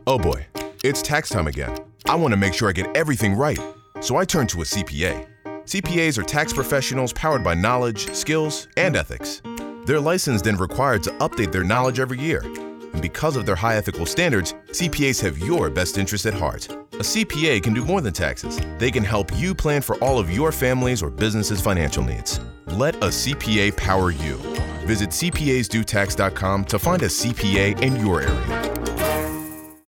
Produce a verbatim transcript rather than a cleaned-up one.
Oh boy, it's tax time again. I want to make sure I get everything right. So I turn to a C P A. C P As are tax professionals powered by knowledge, skills, and ethics. They're licensed and required to update their knowledge every year. And because of their high ethical standards, C P As have your best interest at heart. A C P A can do more than taxes. They can help you plan for all of your family's or business's financial needs. Let a C P A power you. Visit C P As Do Tax dot com to find a C P A in your area.